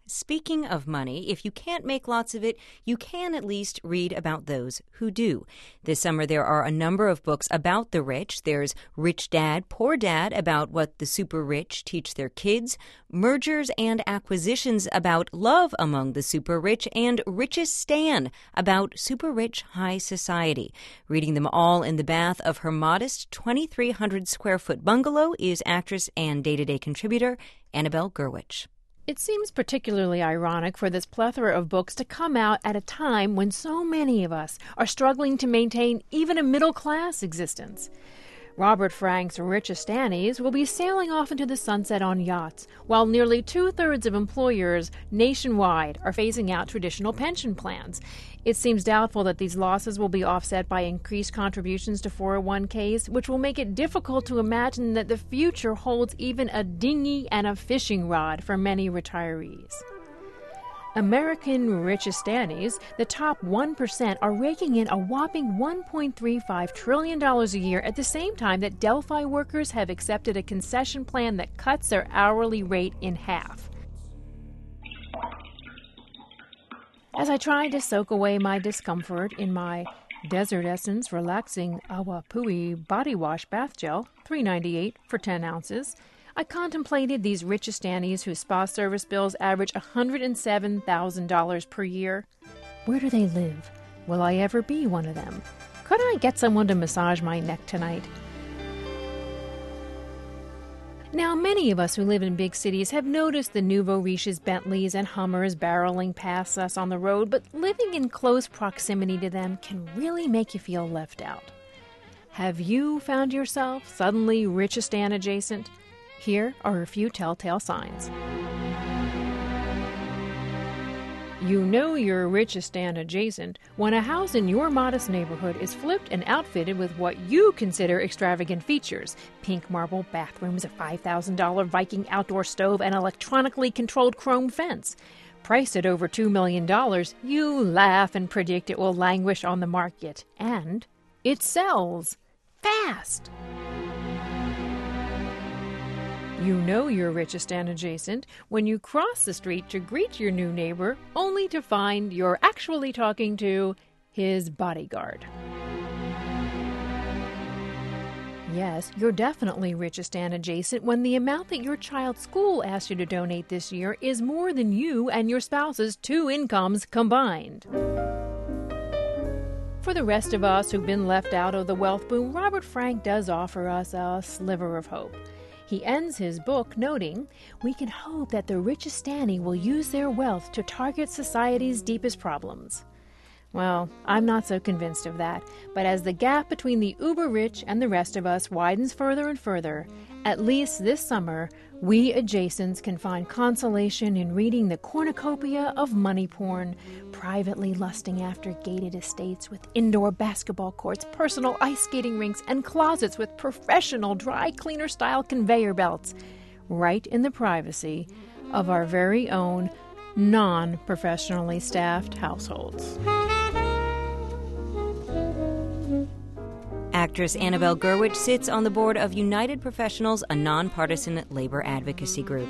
Speaking of money, if you can't make lots of it, you can at least read about those who do. This summer, there are a number of books about the rich. There's Rich Dad, Poor Dad, about what the super rich teach their kids, Mergers and Acquisitions, about love among the super rich, and Richistan, about super rich high society. Reading them all in the bath of her modest 2,300 square foot bungalow is actress and day-to-day contributor Annabelle Gurwitch. It seems particularly ironic for this plethora of books to come out at a time when so many of us are struggling to maintain even a middle-class existence. Robert Frank's Richistanis will be sailing off into the sunset on yachts, while nearly two-thirds of employers nationwide are phasing out traditional pension plans. It seems doubtful that these losses will be offset by increased contributions to 401ks, which will make it difficult to imagine that the future holds even a dinghy and a fishing rod for many retirees. American Richistanis, the top 1%, are raking in a whopping $1.35 trillion a year at the same time that Delphi workers have accepted a concession plan that cuts their hourly rate in half. As I tried to soak away my discomfort in my Desert Essence Relaxing Awapui Body Wash Bath Gel, $3.98 for 10 ounces, I contemplated these Richistanis whose spa service bills average $107,000 per year. Where do they live? Will I ever be one of them? Could I get someone to massage my neck tonight? Now, many of us who live in big cities have noticed the nouveau riches, Bentleys, and Hummers barreling past us on the road, but living in close proximity to them can really make you feel left out. Have you found yourself suddenly Richistan adjacent? Here are a few telltale signs. You know you're Richistan adjacent when a house in your modest neighborhood is flipped and outfitted with what you consider extravagant features: pink marble bathrooms, a $5,000 Viking outdoor stove, and electronically controlled chrome fence. Priced at over $2 million, you laugh and predict it will languish on the market. And it sells fast. You know you're Richistan adjacent when you cross the street to greet your new neighbor, only to find you're actually talking to his bodyguard. Yes, you're definitely Richistan adjacent when the amount that your child's school asked you to donate this year is more than you and your spouse's 2 incomes combined. For the rest of us who've been left out of the wealth boom, Robert Frank does offer us a sliver of hope. He ends his book noting, "We can hope that the Richistani will use their wealth to target society's deepest problems." Well, I'm not so convinced of that, but as the gap between the uber-rich and the rest of us widens further and further, at least this summer, we adjacents can find consolation in reading the cornucopia of money porn, privately lusting after gated estates with indoor basketball courts, personal ice skating rinks, and closets with professional dry cleaner-style conveyor belts, right in the privacy of our very own non-professionally staffed households. Actress Annabelle Gurwitch sits on the board of United Professionals, a nonpartisan labor advocacy group.